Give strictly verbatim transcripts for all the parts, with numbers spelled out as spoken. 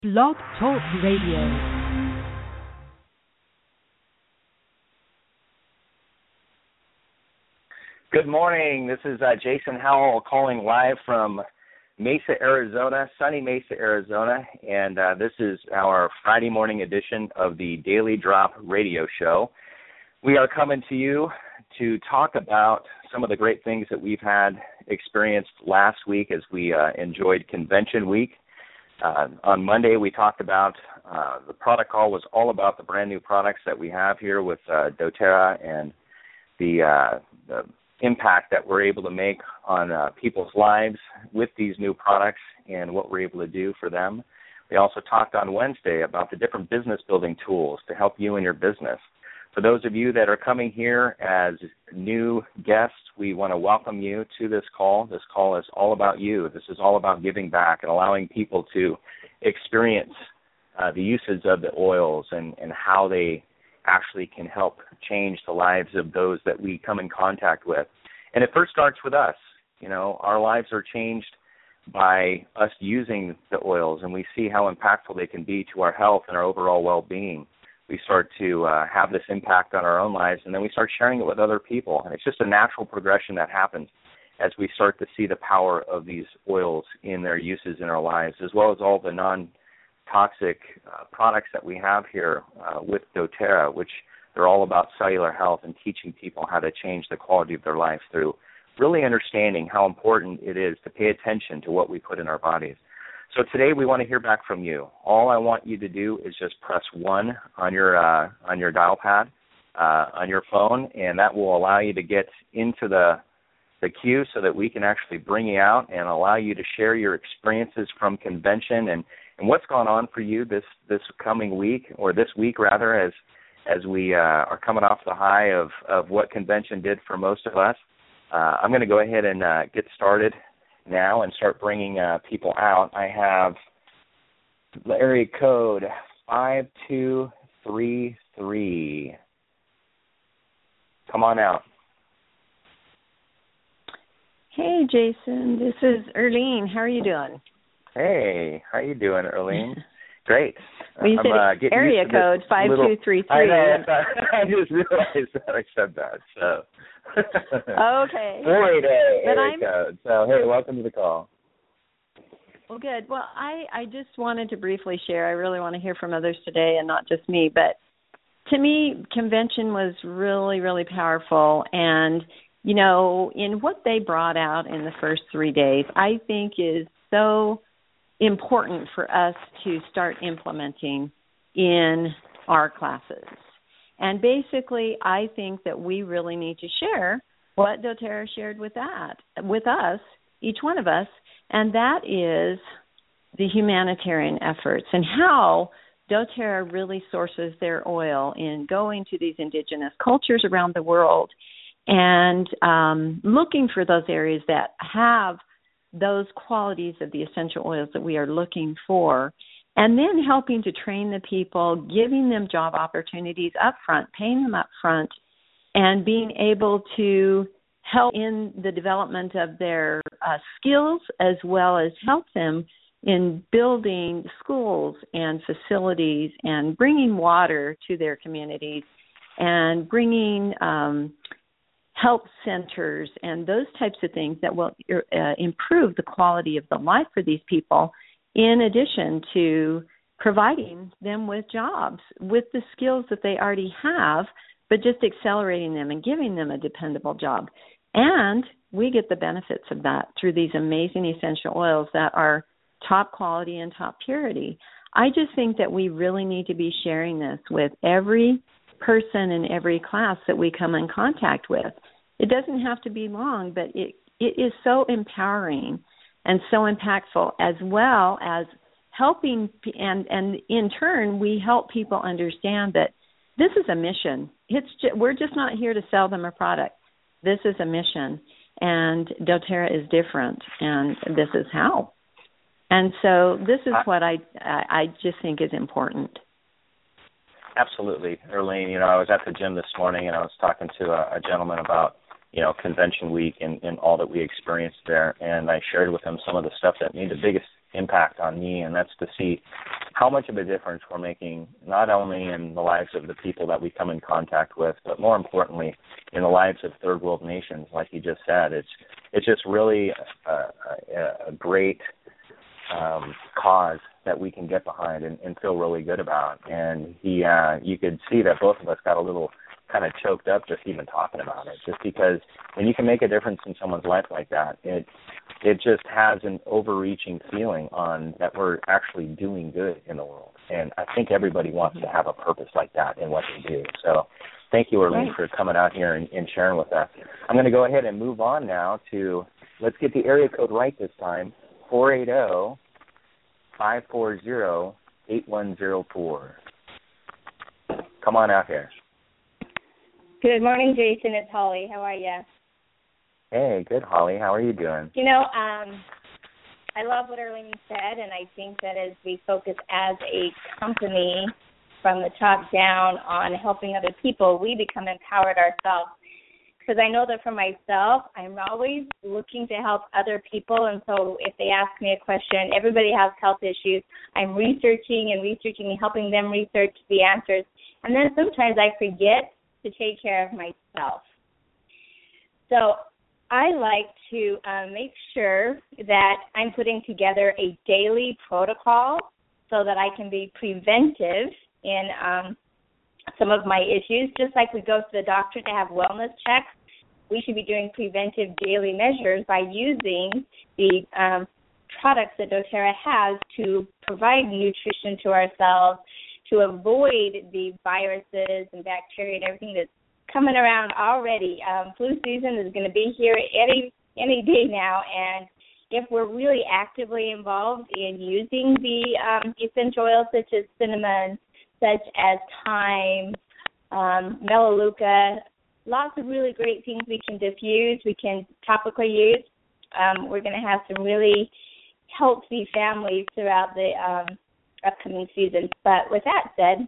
Blog Talk Radio. Good morning. This is uh, Jason Howell calling live from Mesa, Arizona, sunny Mesa, Arizona, and uh, this is our Friday morning edition of the Daily Drop radio show. We are coming to you to talk about some of the great things that we've had experienced last week as we uh, enjoyed Convention Week. Uh, on Monday, we talked about uh, the product call was all about the brand new products that we have here with uh, doTERRA and the, uh, the impact that we're able to make on uh, people's lives with these new products and what we're able to do for them. We also talked on Wednesday about the different business building tools to help you in your business. For those of you that are coming here as new guests, we want to welcome you to this call. This call is all about you. This is all about giving back and allowing people to experience uh, the uses of the oils and, and how they actually can help change the lives of those that we come in contact with. And it first starts with us. You know, our lives are changed by us using the oils, and we see how impactful they can be to our health and our overall well-being. We start to uh, have this impact on our own lives, and then we start sharing it with other people. And it's just a natural progression that happens as we start to see the power of these oils in their uses in our lives, as well as all the non-toxic uh, products that we have here uh, with doTERRA, which they're all about cellular health and teaching people how to change the quality of their life through really understanding how important it is to pay attention to what we put in our bodies. So today we want to hear back from you. All I want you to do is just press one on your uh, on your dial pad uh, on your phone, and that will allow you to get into the the queue so that we can actually bring you out and allow you to share your experiences from convention and, and what's gone on for you this, this coming week, or this week rather, as as we uh, are coming off the high of, of what convention did for most of us. Uh, I'm going to go ahead and uh, get started now and start bringing uh, people out. I have the area code five two three three. Come on out. Hey, Jason. This is Erlene. How are you doing? Hey, how you doing, Erlene? Great. Well, you I'm, said uh, area code five two three three. I know. I just realized that I said that. So. Okay. four eight eight but area I'm, code. So, hey, welcome to the call. Well, good. Well, I, I just wanted to briefly share. I really want to hear from others today and not just me. But to me, convention was really, really powerful. And, you know, in what they brought out in the first three days, I think is so important for us to start implementing in our classes. And basically, I think that we really need to share what doTERRA shared with that, with us, each one of us, and that is the humanitarian efforts and how doTERRA really sources their oil in going to these indigenous cultures around the world and um, looking for those areas that have those qualities of the essential oils that we are looking for, and then helping to train the people, giving them job opportunities up front, paying them up front, and being able to help in the development of their uh, skills, as well as help them in building schools and facilities and bringing water to their communities and bringing um, health centers and those types of things that will uh, improve the quality of the life for these people, in addition to providing them with jobs, with the skills that they already have, but just accelerating them and giving them a dependable job. And we get the benefits of that through these amazing essential oils that are top quality and top purity. I just think that we really need to be sharing this with every person in every class that we come in contact with. It doesn't have to be long, but it, it is so empowering and so impactful, as well as helping, and, and in turn, we help people understand that this is a mission. It's just, we're just not here to sell them a product. This is a mission, and doTERRA is different, and this is how. And so this is what I I just think is important. Absolutely, Erlene. You know, I was at the gym this morning, and I was talking to a, a gentleman about you know, convention week and, and all that we experienced there. And I shared with him some of the stuff that made the biggest impact on me, and that's to see how much of a difference we're making, not only in the lives of the people that we come in contact with, but more importantly, in the lives of third world nations. Like you just said, it's it's just really a, a, a great um, cause that we can get behind and, and feel really good about. And he, uh, you could see that both of us got a little kind of choked up just even talking about it, just because when you can make a difference in someone's life like that, it it just has an overreaching feeling on that we're actually doing good in the world. And I think everybody wants to have a purpose like that in what they do. So thank you, Arlene, right. for coming out here and, and sharing with us. I'm going to go ahead and move on now to, let's get the area code right this time, four eight zero, five four zero, eight one zero four. Come on out here. Good morning, Jason. It's Holly. How are you? Hey, good, Holly. How are you doing? You know, um, I love what Arlene said, and I think that as we focus as a company from the top down on helping other people, we become empowered ourselves. Because I know that for myself, I'm always looking to help other people, and so if they ask me a question, everybody has health issues. I'm researching and researching and helping them research the answers. And then sometimes I forget to take care of myself. So I like to um, make sure that I'm putting together a daily protocol so that I can be preventive in um, some of my issues. Just like we go to the doctor to have wellness checks, we should be doing preventive daily measures by using the um, products that doTERRA has to provide nutrition to ourselves, to avoid the viruses and bacteria and everything that's coming around already. Um, flu season is going to be here any any day now, and if we're really actively involved in using the um, essential oils such as cinnamon, such as thyme, um, melaleuca, lots of really great things we can diffuse, we can topically use, um, we're going to have some really healthy families throughout the um, upcoming season. But with that said,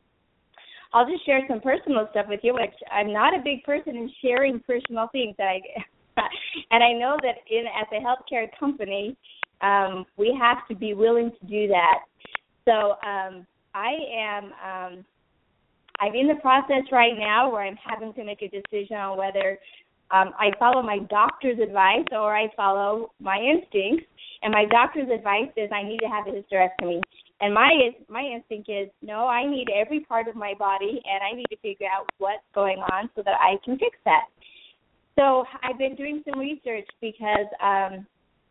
I'll just share some personal stuff with you, which I'm not a big person in sharing personal things. That I, and I know that in as a healthcare company, um, we have to be willing to do that. So um, I am um, I'm in the process right now where I'm having to make a decision on whether um, I follow my doctor's advice or I follow my instincts. And my doctor's advice is I need to have a hysterectomy. And my my instinct is, no, I need every part of my body, and I need to figure out what's going on so that I can fix that. So I've been doing some research because um,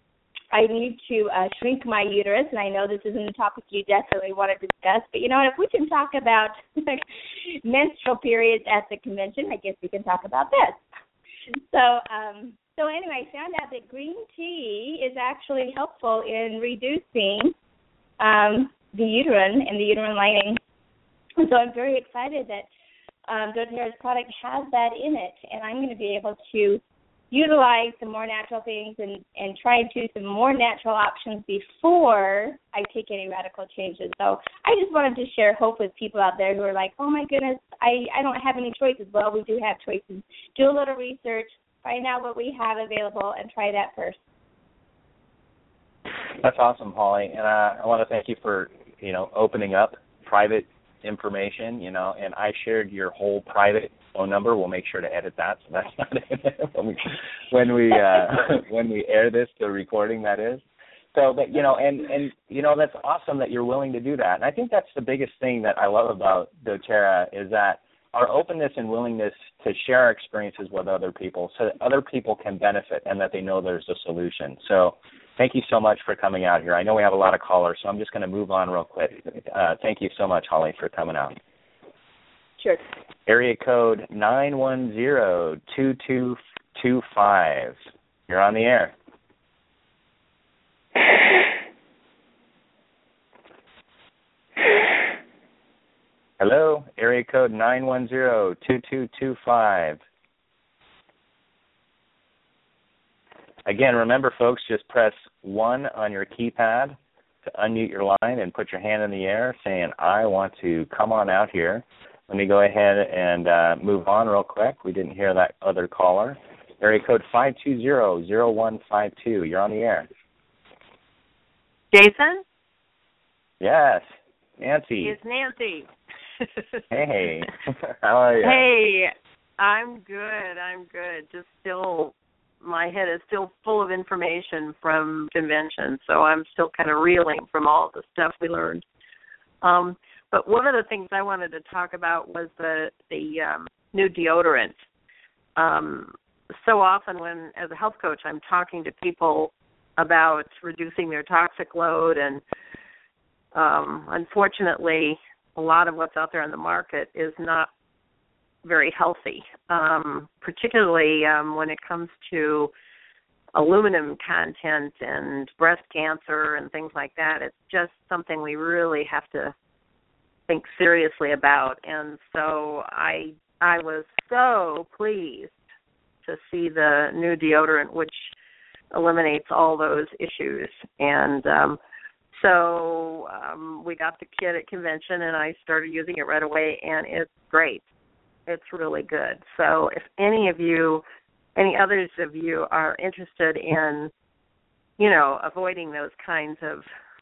I need to uh, shrink my uterus, and I know this isn't a topic you definitely want to discuss, but, you know, if we can talk about menstrual periods at the convention, I guess we can talk about this. So, um, so anyway, I found out that green tea is actually helpful in reducing um, the uterine and the uterine lining. And so I'm very excited that um, doTERRA's product has that in it, and I'm going to be able to utilize some more natural things and, and try and do some more natural options before I take any radical changes. So I just wanted to share hope with people out there who are like, oh, my goodness, I, I don't have any choices. Well, we do have choices. Do a little research, find out what we have available, and try that first. That's awesome, Holly, and uh, I want to thank you for, you know, opening up private information, you know, and I shared your whole private phone number. We'll make sure to edit that, so that's not in there when we when we uh, when we air this, the recording that is. So, but you know, and and you know, that's awesome that you're willing to do that, and I think that's the biggest thing that I love about doTERRA is that our openness and willingness to share our experiences with other people, so that other people can benefit and that they know there's a solution. So. Thank you so much for coming out here. I know we have a lot of callers, so I'm just going to move on real quick. Uh, thank you so much, Holly, for coming out. Sure. Area code nine one zero, two two two five. You're on the air. Hello, area code nine one zero, two two two five. Again, remember, folks, just press one on your keypad to unmute your line and put your hand in the air saying, I want to come on out here. Let me go ahead and uh, move on real quick. We didn't hear that other caller. Area code five two zero, zero one five two. You're on the air. Jason? Yes. Nancy. It's Nancy. Hey. How are you? Hey, I'm good. I'm good. Just still, my head is still full of information from convention, so I'm still kind of reeling from all the stuff we learned. Um, but one of the things I wanted to talk about was the the um, new deodorant. Um, so often when, as a health coach, I'm talking to people about reducing their toxic load, and um, unfortunately, a lot of what's out there on the market is not very healthy, um, particularly um, when it comes to aluminum content and breast cancer and things like that. It's just something we really have to think seriously about. And so I I was so pleased to see the new deodorant, which eliminates all those issues. And um, so um, we got the kit at convention, and I started using it right away, and it's great. It's really good. So if any of you, any others of you are interested in, you know, avoiding those kinds of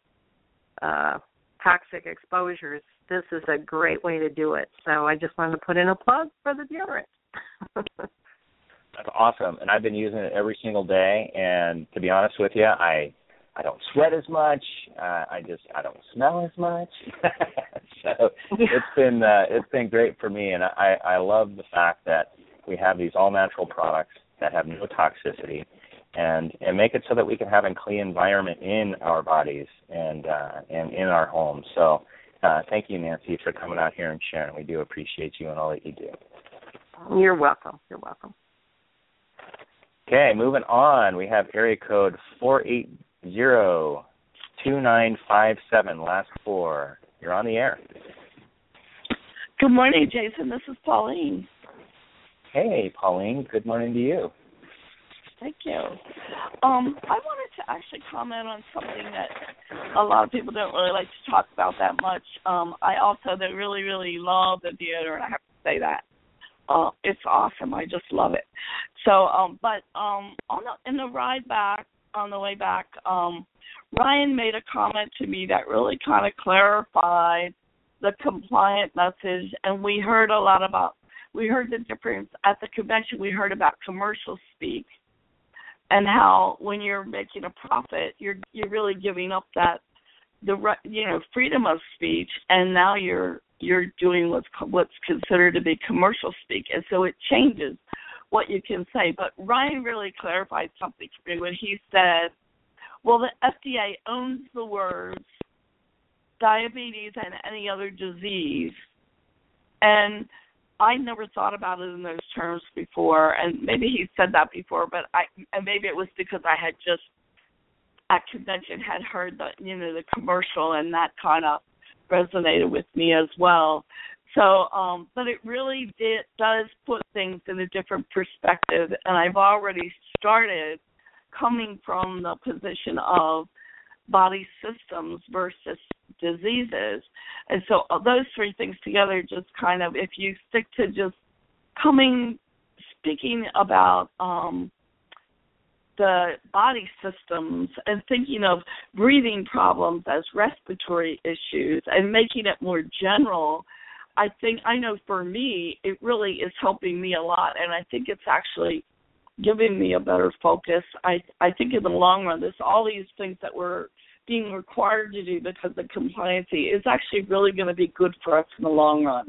uh, toxic exposures, this is a great way to do it. So I just wanted to put in a plug for the deodorant. That's awesome. And I've been using it every single day. And to be honest with you, I I don't sweat as much. Uh, I just I don't smell as much. So it's been uh, it's been great for me. And I, I love the fact that we have these all natural products that have no toxicity, and and make it so that we can have a clean environment in our bodies and uh, and in our homes. So uh, thank you, Nancy, for coming out here and sharing. We do appreciate you and all that you do. You're welcome. You're welcome. Okay, moving on. We have area code four eight zero two nine five seven, last four. You're on the air. Good morning, Jason. This is Pauline. Hey, Pauline. Good morning to you. Thank you. Um, I wanted to actually comment on something that a lot of people don't really like to talk about that much. Um, I also they really, really love the deodorant. I have to say that. Uh, it's awesome. I just love it. So, um, but um, on the, in the ride back, on the way back, um, Ryan made a comment to me that really kind of clarified the compliant message, and we heard a lot about, we heard the difference at the convention. We heard about commercial speak and how when you're making a profit, you're you're really giving up that the you know freedom of speech, and now you're you're doing what's what's considered to be commercial speak, and so it changes what you can say. But Ryan really clarified something for me when he said, well, the F D A owns the words diabetes and any other disease, and I never thought about it in those terms before, and maybe he said that before, but I and maybe it was because I had just at convention had heard the you know the commercial, and that kind of resonated with me as well. So, um, but it really did, does put things in a different perspective, and I've already started coming from the position of body systems versus diseases. And so those three things together just kind of, if you stick to just coming, speaking about um, the body systems and thinking of breathing problems as respiratory issues and making it more general, I think, I know for me, it really is helping me a lot, and I think it's actually giving me a better focus. I I think in the long run, this all these things that we're being required to do because of compliancy is actually really going to be good for us in the long run.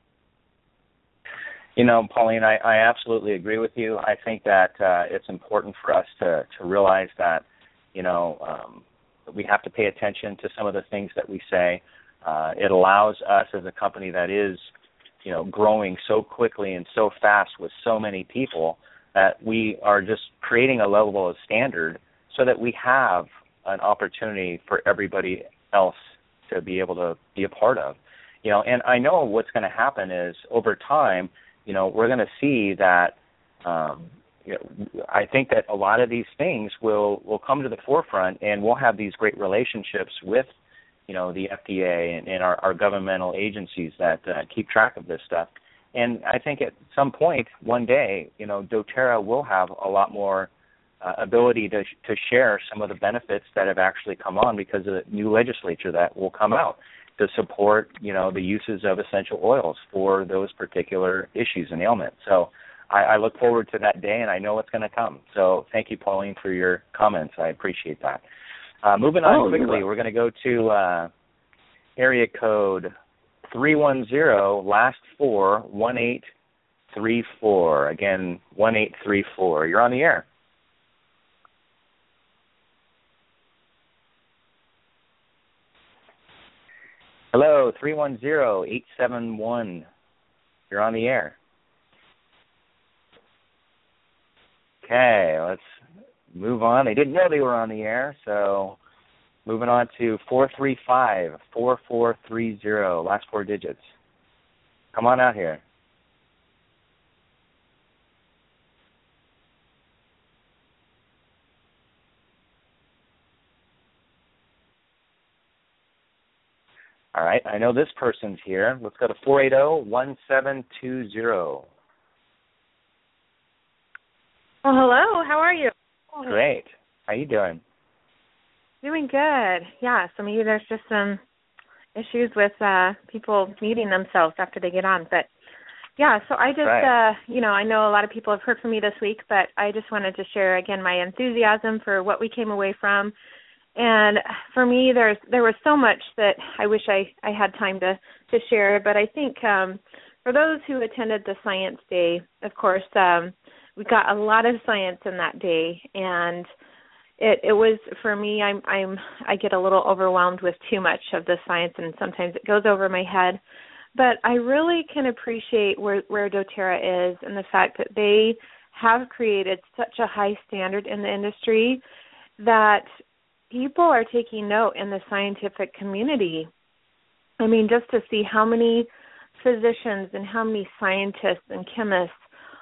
You know, Pauline, I, I absolutely agree with you. I think that uh, it's important for us to, to realize that, you know, um, we have to pay attention to some of the things that we say. Uh, it allows us as a company that is, you know, growing so quickly and so fast with so many people that we are just creating a level of standard so that we have an opportunity for everybody else to be able to be a part of. You know, and I know what's going to happen is over time, you know, we're going to see that, um, you know, I think that a lot of these things will, will come to the forefront, and we'll have these great relationships with, you know, the F D A and, and our, our governmental agencies that uh, keep track of this stuff. And I think at some point, one day, you know, doTERRA will have a lot more uh, ability to to share some of the benefits that have actually come on because of the new legislature that will come out to support, you know, the uses of essential oils for those particular issues and ailments. So I, I look forward to that day, and I know it's going to come. So thank you, Pauline, for your comments. I appreciate that. Uh, moving on oh, quickly, we're going to go to uh, area code three one zero, last four, one eight three four. Again, one eight three four. You're on the air. Hello, three one zero, eight seven one. You're on the air. Okay, let's move on. They didn't know they were on the air, so moving on to four three five, four four three zero, last four digits. Come on out here. All right, I know this person's here. Let's go to four eight zero, one seven two zero. Well, hello. How are you? Great. How you doing? Doing good. Yeah, some of you, there's just some issues with uh, people muting themselves after they get on. But, yeah, so I just, right. uh, you know, I know a lot of people have heard from me this week, but I just wanted to share, again, my enthusiasm for what we came away from. And for me, there's there was so much that I wish I, I had time to, to share. But I think um, for those who attended the Science Day, of course, um, we got a lot of science in that day. And it, it was, for me, I'm I'm I get a little overwhelmed with too much of the science, and sometimes it goes over my head. But I really can appreciate where, where doTERRA is and the fact that they have created such a high standard in the industry that people are taking note in the scientific community. I mean, just to see how many physicians and how many scientists and chemists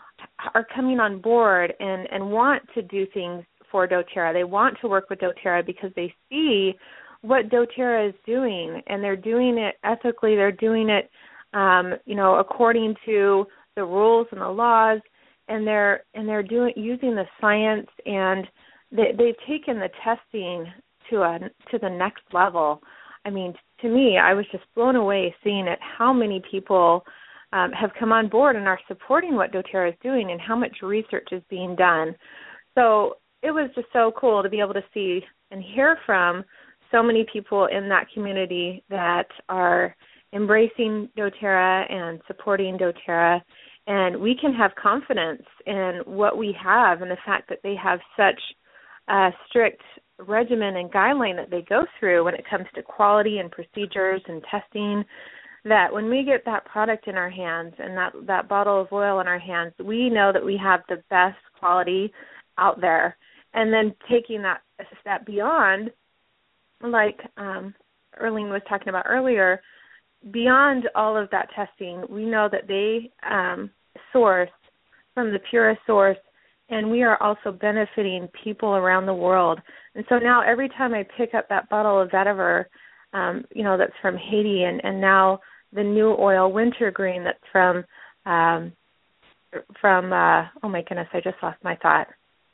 are coming on board and, and want to do things for doTERRA. They want to work with doTERRA because they see what doTERRA is doing, and they're doing it ethically. They're doing it, um, you know, according to the rules and the laws, and they're and they're doing using the science, and they, they've taken the testing to a to the next level. I mean, to me, I was just blown away seeing it. How many people um, have come on board and are supporting what doTERRA is doing, and how much research is being done. So it was just so cool to be able to see and hear from so many people in that community that are embracing doTERRA and supporting doTERRA, and we can have confidence in what we have and the fact that they have such a strict regimen and guideline that they go through when it comes to quality and procedures and testing, that when we get that product in our hands and that, that bottle of oil in our hands, we know that we have the best quality out there. And then taking that a step beyond, like um, Erling was talking about earlier, beyond all of that testing, we know that they um, source from the purest source, and we are also benefiting people around the world. And so now every time I pick up that bottle of vetiver, um, you know, that's from Haiti, and, and now the new oil, Wintergreen, that's from, um, from uh, oh my goodness, I just lost my thought.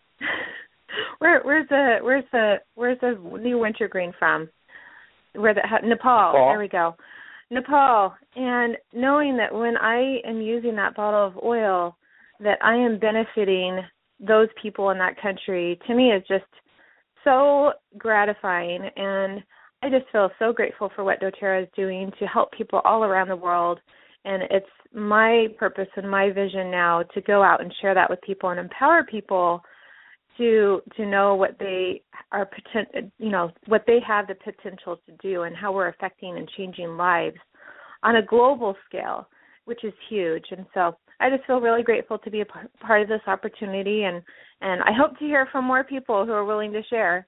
Where, where's the where's the where's the new Wintergreen from? Where the Nepal. Nepal. There we go, Nepal. And knowing that when I am using that bottle of oil, that I am benefiting those people in that country, to me is just so gratifying. And I just feel so grateful for what doTERRA is doing to help people all around the world. And it's my purpose and my vision now to go out and share that with people and empower people to to know what they are potent, you know, what they have the potential to do, and how we're affecting and changing lives on a global scale, which is huge. And so I just feel really grateful to be a part of this opportunity, and, and I hope to hear from more people who are willing to share.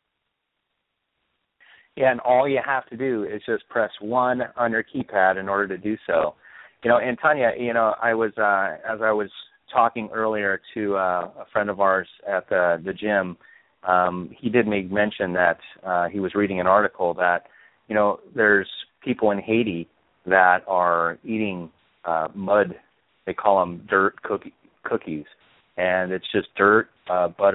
Yeah, and all you have to do is just press one on your keypad in order to do so. You know, and Tanya, you know, I was uh, as I was talking earlier to uh, a friend of ours at the, the gym, um, he did make mention that uh, he was reading an article that, you know, there's people in Haiti that are eating uh, mud. They call them dirt cookie, cookies, and it's just dirt, uh, butter,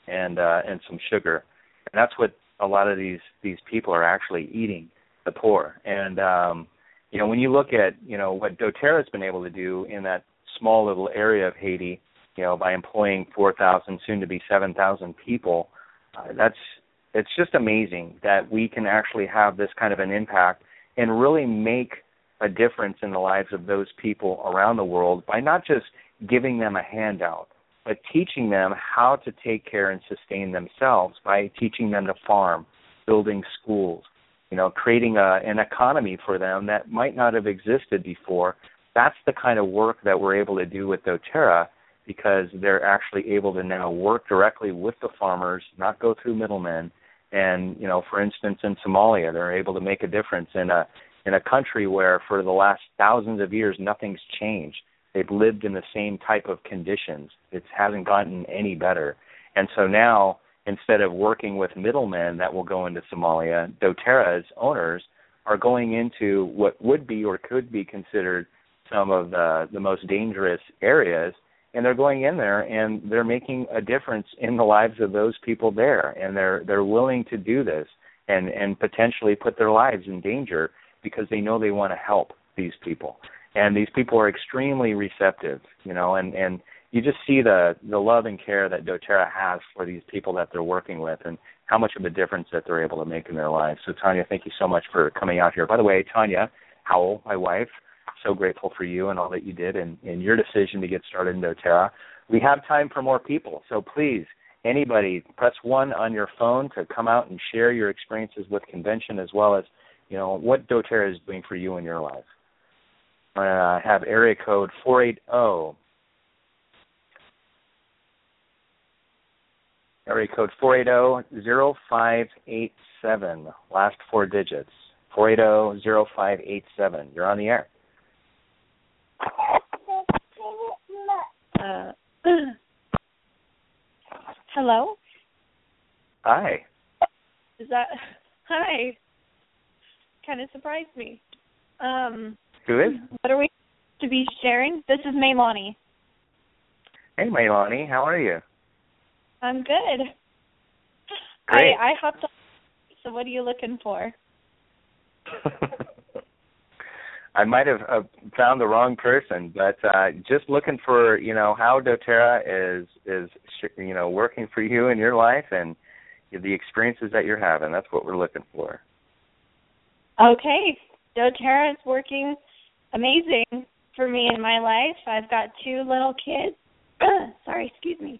and uh, and some sugar. And that's what a lot of these, these people are actually eating, the poor. And, um, you know, when you look at, you know, what doTERRA has been able to do in that small little area of Haiti, you know, by employing four thousand, soon to be seven thousand people, uh, that's it's just amazing that we can actually have this kind of an impact and really make a difference in the lives of those people around the world by not just giving them a handout, but teaching them how to take care and sustain themselves by teaching them to farm, building schools, you know, creating a, an economy for them that might not have existed before. That's the kind of work that we're able to do with doTERRA, because they're actually able to now work directly with the farmers, not go through middlemen. And, you know, for instance, in Somalia, they're able to make a difference in a in a country where for the last thousands of years nothing's changed. They've lived in the same type of conditions. It hasn't gotten any better. And so now, instead of working with middlemen that will go into Somalia, doTERRA's owners are going into what would be or could be considered some of the, the most dangerous areas, and they're going in there and they're making a difference in the lives of those people there, and they're they're willing to do this and, and potentially put their lives in danger because they know they want to help these people. And these people are extremely receptive, you know, and, and you just see the, the love and care that doTERRA has for these people that they're working with and how much of a difference that they're able to make in their lives. So, Tanya, thank you so much for coming out here. By the way, Tanya Howell, my wife, so grateful for you and all that you did and, and your decision to get started in doTERRA. We have time for more people, so please, anybody, press one on your phone to come out and share your experiences with convention, as well as, you know, what doTERRA is doing for you in your life. I uh, have area code four eight zero. Area code four eight zero, zero five eight seven. Last four digits. four eight zero, zero five eight seven. You're on the air. Uh, hello? Hi. Is that... Hi. Kind of surprised me. Um... Who is? What are we to be sharing? This is Maylani. Hey, Maylani. How are you? I'm good. Great. I, I hopped on. So what are you looking for? I might have uh, found the wrong person, but uh, just looking for, you know, how doTERRA is, is, you know, working for you in your life and the experiences that you're having. That's what we're looking for. Okay. doTERRA is working amazing for me in my life. I've got two little kids. Sorry, excuse me.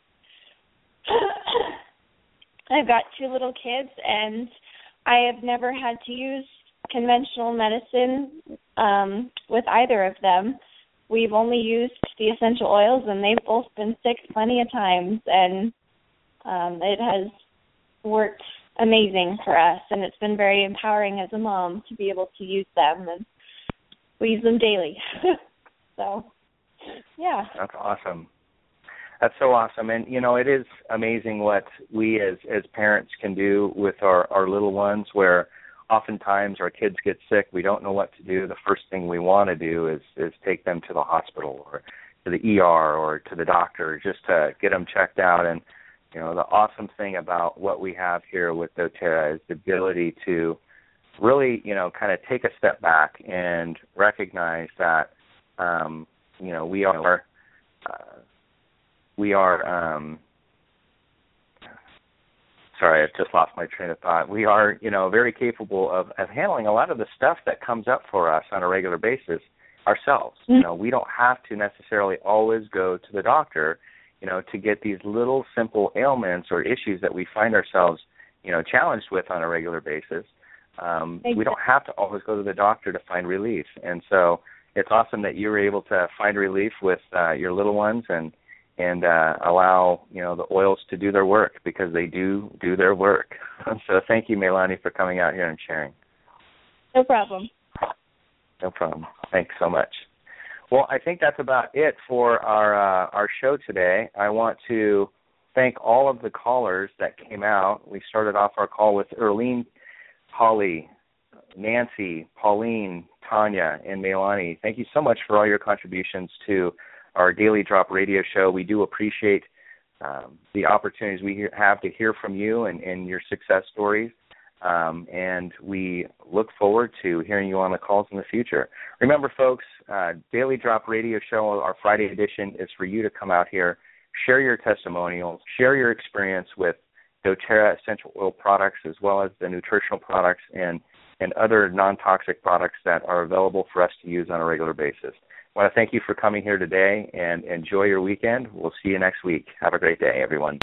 I've got two little kids, and I have never had to use conventional medicine um, with either of them. We've only used the essential oils, and they've both been sick plenty of times, and um, it has worked amazing for us, and it's been very empowering as a mom to be able to use them, and we use them daily. So, yeah. That's awesome. That's so awesome. And, you know, it is amazing what we as, as parents can do with our, our little ones, where oftentimes our kids get sick, we don't know what to do. The first thing we want to do is, is take them to the hospital or to the E R or to the doctor just to get them checked out. And, you know, the awesome thing about what we have here with doTERRA is the ability to really, you know, kind of take a step back and recognize that, um, you know, we are, uh, we are, um, sorry, I've just lost my train of thought. We are, you know, very capable of, of handling a lot of the stuff that comes up for us on a regular basis ourselves. Mm-hmm. You know, we don't have to necessarily always go to the doctor, you know, to get these little simple ailments or issues that we find ourselves, you know, challenged with on a regular basis. Um, exactly. We don't have to always go to the doctor to find relief. And so it's awesome that you were able to find relief with uh, your little ones and and uh, allow, you know, the oils to do their work, because they do do their work. So thank you, Maylani, for coming out here and sharing. No problem. No problem. Thanks so much. Well, I think that's about it for our uh, our show today. I want to thank all of the callers that came out. We started off our call with Erlene, Holly, Nancy, Pauline, Tanya, and Maylani. Thank you so much for all your contributions to our Daily Drop radio show. We do appreciate um, the opportunities we hear, have to hear from you and, and your success stories. Um, and we look forward to hearing you on the calls in the future. Remember, folks, uh, Daily Drop Radio Show, our Friday edition, is for you to come out here, share your testimonials, share your experience with doTERRA essential oil products as well as the nutritional products and, and other non-toxic products that are available for us to use on a regular basis. I want to thank you for coming here today and enjoy your weekend. We'll see you next week. Have a great day, everyone.